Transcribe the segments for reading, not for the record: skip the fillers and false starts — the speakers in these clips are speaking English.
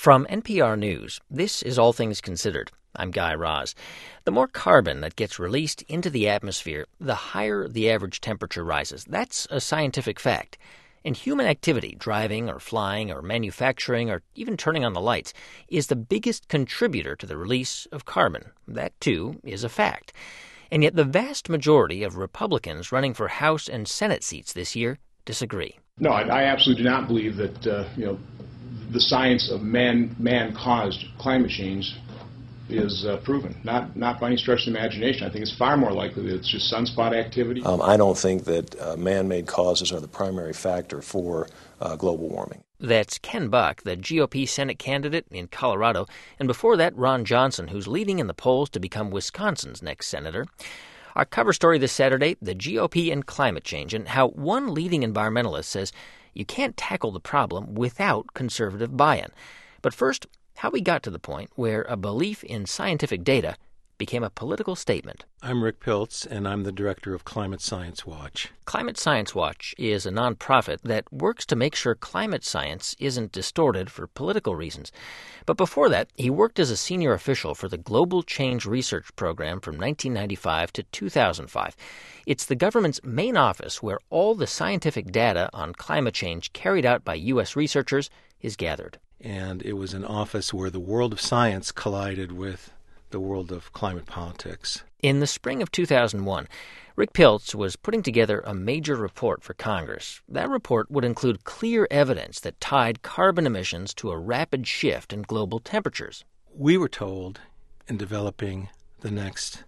From NPR News, this is All Things Considered. I'm Guy Raz. The more carbon that gets released into the atmosphere, the higher the average temperature rises. That's a scientific fact. And human activity, driving or flying or manufacturing or even turning on the lights, is the biggest contributor to the release of carbon. That, too, is a fact. And yet the vast majority of Republicans running for House and Senate seats this year disagree. No, I absolutely do not believe that, the science of man-caused climate change is proven. Not by any stretch of the imagination. I think it's far more likely that it's just sunspot activity. I don't think that man-made causes are the primary factor for global warming. That's Ken Buck, the GOP Senate candidate in Colorado, and before that, Ron Johnson, who's leading in the polls to become Wisconsin's next senator. Our cover story this Saturday, the GOP and climate change, and how one leading environmentalist says you can't tackle the problem without conservative buy-in. But first, how we got to the point where a belief in scientific data became a political statement. I'm Rick Piltz, and I'm the director of Climate Science Watch. Climate Science Watch is a nonprofit that works to make sure climate science isn't distorted for political reasons. But before that, he worked as a senior official for the Global Change Research Program from 1995 to 2005. It's the government's main office where all the scientific data on climate change carried out by U.S. researchers is gathered. And it was an office where the world of science collided with the world of climate politics. In the spring of 2001, Rick Piltz was putting together a major report for Congress. That report would include clear evidence that tied carbon emissions to a rapid shift in global temperatures. We were told in developing the next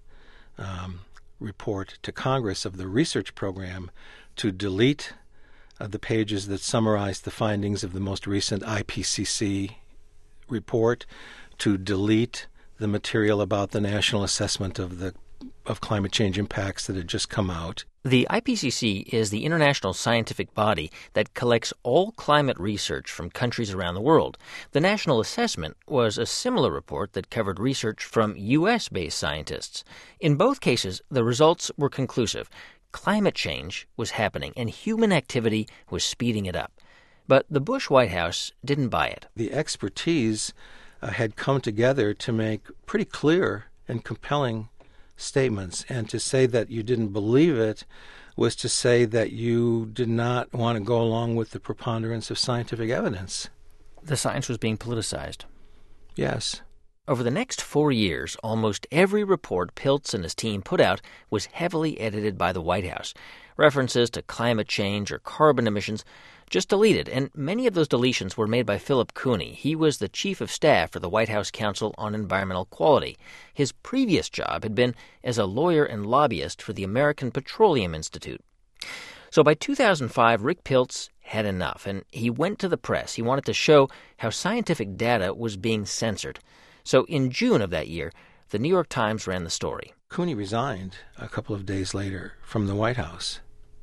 report to Congress of the research program to delete the pages that summarized the findings of the most recent IPCC report, to delete the material about the national assessment of climate change impacts that had just come out. The IPCC is the international scientific body that collects all climate research from countries around the world. The national assessment was a similar report that covered research from U.S.-based scientists. In both cases, the results were conclusive. Climate change was happening, and human activity was speeding it up. But the Bush White House didn't buy it. The expertise had come together to make pretty clear and compelling statements, and to say that you didn't believe it was to say that you did not want to go along with the preponderance of scientific evidence. The science was being politicized. Yes. Over the next 4 years, almost every report Piltz and his team put out was heavily edited by the White House. References to climate change or carbon emissions just deleted, and many of those deletions were made by Philip Cooney. He was the chief of staff for the White House Council on Environmental Quality. His previous job had been as a lawyer and lobbyist for the American Petroleum Institute. So by 2005, Rick Piltz had enough, and he went to the press. He wanted to show how scientific data was being censored. So in June of that year, the New York Times ran the story. Cooney resigned a couple of days later from the White House.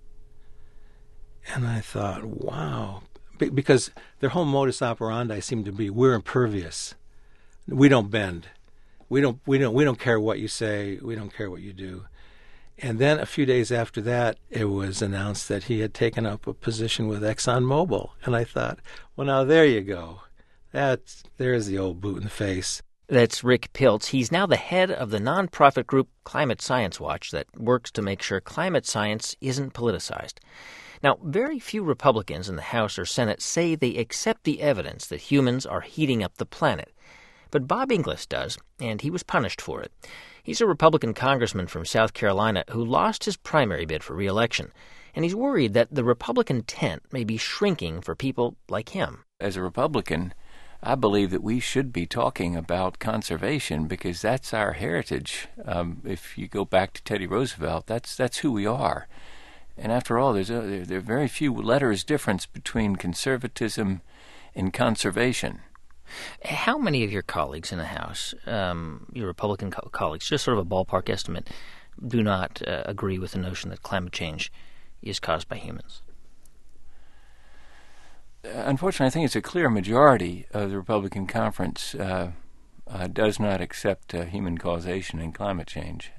And I thought, wow, because their whole modus operandi seemed to be, we're impervious. We don't bend. We don't care what you say. We don't care what you do. And then a few days after that, it was announced that he had taken up a position with ExxonMobil. And I thought, well, now there you go. There's the old boot in the face. That's Rick Piltz. He's now the head of the nonprofit group Climate Science Watch that works to make sure climate science isn't politicized. Now, very few Republicans in the House or Senate say they accept the evidence that humans are heating up the planet. But Bob Inglis does, and he was punished for it. He's a Republican congressman from South Carolina who lost his primary bid for re-election, and he's worried that the Republican tent may be shrinking for people like him. As a Republican, I believe that we should be talking about conservation because that's our heritage. If you go back to Teddy Roosevelt, that's who we are. And after all, there are very few letters difference between conservatism and conservation. How many of your colleagues in the House, your Republican colleagues, just sort of a ballpark estimate, do not agree with the notion that climate change is caused by humans? Unfortunately, I think it's a clear majority of the Republican conference does not accept human causation in climate change.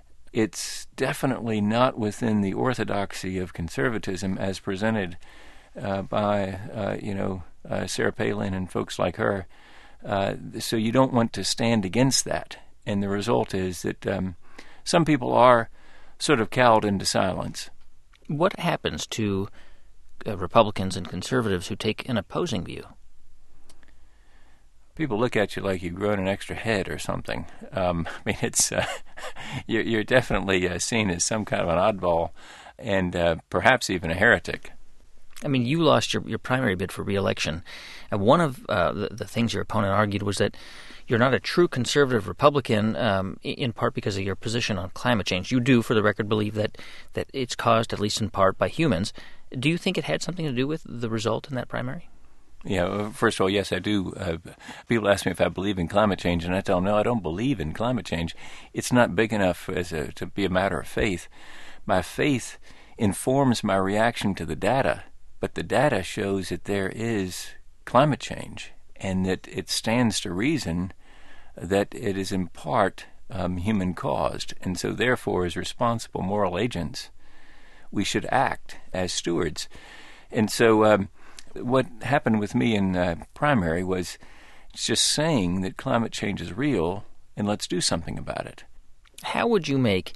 It's definitely not within the orthodoxy of conservatism as presented by Sarah Palin and folks like her. So you don't want to stand against that. And the result is that some people are sort of cowed into silence. What happens to Republicans and conservatives who take an opposing view? People look at you like you've grown an extra head or something. It's you're definitely seen as some kind of an oddball and perhaps even a heretic. I mean, you lost your primary bid for re-election. One of the things your opponent argued was that you're not a true conservative Republican, in part because of your position on climate change. You do, for the record, believe that it's caused, at least in part, by humans. Do you think it had something to do with the result in that primary? Yeah, first of all, yes, I do. People ask me if I believe in climate change, and I tell them, no, I don't believe in climate change. It's not big enough to be a matter of faith. My faith informs my reaction to the data, but the data shows that there is climate change and that it stands to reason that it is in part human-caused, and so therefore, as responsible moral agents, we should act as stewards. And so what happened with me in primary was just saying that climate change is real and let's do something about it. How would you make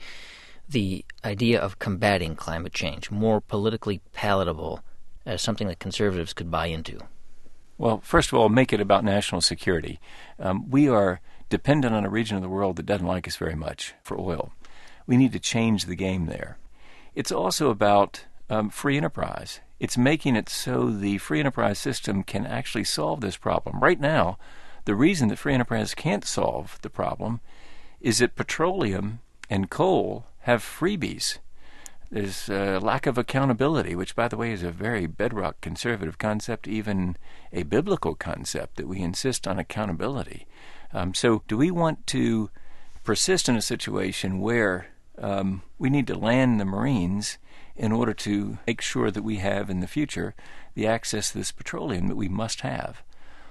the idea of combating climate change more politically palatable as something that conservatives could buy into? Well, first of all, make it about national security. We are dependent on a region of the world that doesn't like us very much for oil. We need to change the game there. It's also about free enterprise. It's making it so the free enterprise system can actually solve this problem. Right now, the reason that free enterprise can't solve the problem is that petroleum and coal have freebies. There's a lack of accountability, which, by the way, is a very bedrock conservative concept, even a biblical concept, that we insist on accountability. So do we want to persist in a situation where we need to land the Marines in order to make sure that we have in the future the access to this petroleum that we must have?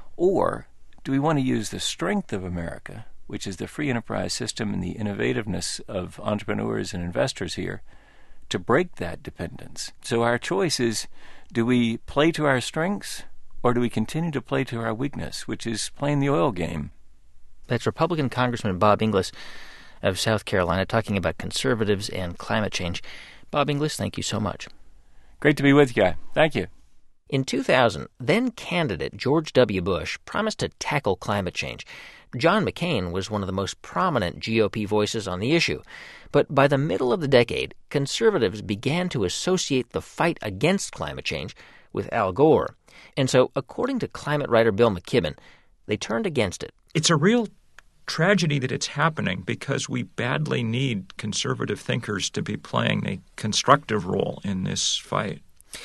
Or do we want to use the strength of America, which is the free enterprise system and the innovativeness of entrepreneurs and investors here, to break that dependence? So our choice is, do we play to our strengths or do we continue to play to our weakness, which is playing the oil game? That's Republican Congressman Bob Inglis of South Carolina talking about conservatives and climate change. Bob Inglis, thank you so much. Great to be with you, Guy. Thank you. In 2000, then-candidate George W. Bush promised to tackle climate change. John McCain was one of the most prominent GOP voices on the issue. But by the middle of the decade, conservatives began to associate the fight against climate change with Al Gore. And so, according to climate writer Bill McKibben, they turned against it. It's a real tragedy that it's happening because we badly need conservative thinkers to be playing a constructive role in this fight.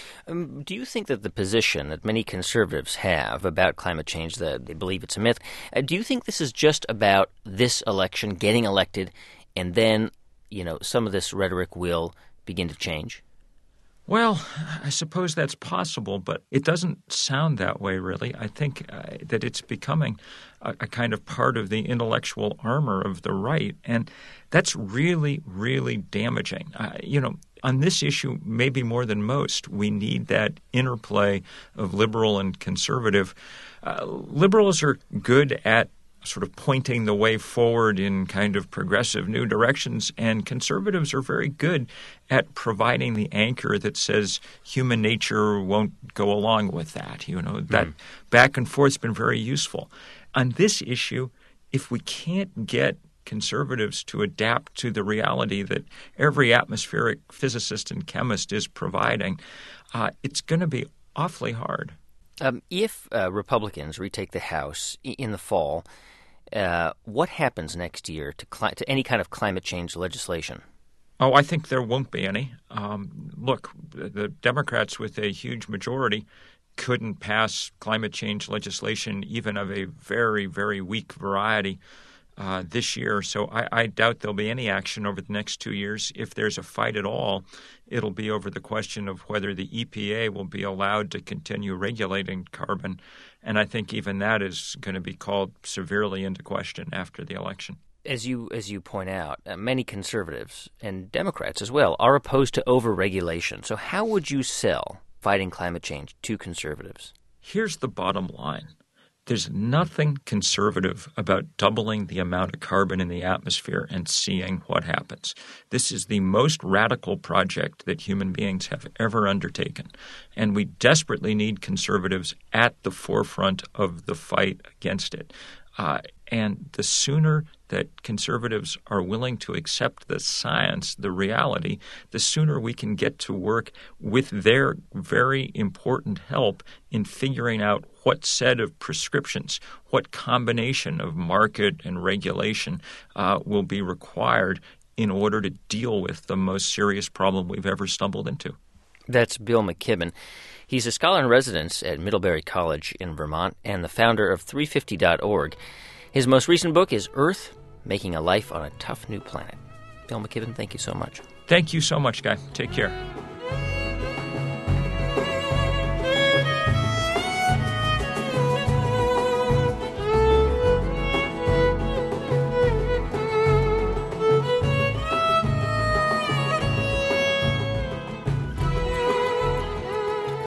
Do you think that the position that many conservatives have about climate change, that they believe it's a myth, do you think this is just about this election, getting elected, and then, some of this rhetoric will begin to change? Well, I suppose that's possible, but it doesn't sound that way, really. I think that it's becoming a kind of part of the intellectual armor of the right, and that's really, really damaging. On this issue, maybe more than most, we need that interplay of liberal and conservative. Liberals are good at sort of pointing the way forward in kind of progressive new directions, and conservatives are very good at providing the anchor that says human nature won't go along with that. That back and forth has been very useful. On this issue, if we can't get conservatives to adapt to the reality that every atmospheric physicist and chemist is providing, it's going to be awfully hard. If Republicans retake the House in the fall, what happens next year to any kind of climate change legislation? Oh, I think there won't be any. Look, the Democrats with a huge majority couldn't pass climate change legislation even of a very, very weak variety this year. So I doubt there'll be any action over the next 2 years. If there's a fight at all, it'll be over the question of whether the EPA will be allowed to continue regulating carbon. And I think even that is going to be called severely into question after the election. As you point out, many conservatives and Democrats as well are opposed to overregulation. So how would you sell fighting climate change to conservatives? Here's the bottom line. There's nothing conservative about doubling the amount of carbon in the atmosphere and seeing what happens. This is the most radical project that human beings have ever undertaken, and we desperately need conservatives at the forefront of the fight against it. And the sooner that conservatives are willing to accept the science, the reality, the sooner we can get to work with their very important help in figuring out what set of prescriptions, what combination of market and regulation will be required in order to deal with the most serious problem we've ever stumbled into. That's Bill McKibben. He's a scholar in residence at Middlebury College in Vermont and the founder of 350.org. His most recent book is Earth, Making a Life on a Tough New Planet. Bill McKibben, thank you so much. Thank you so much, Guy. Take care.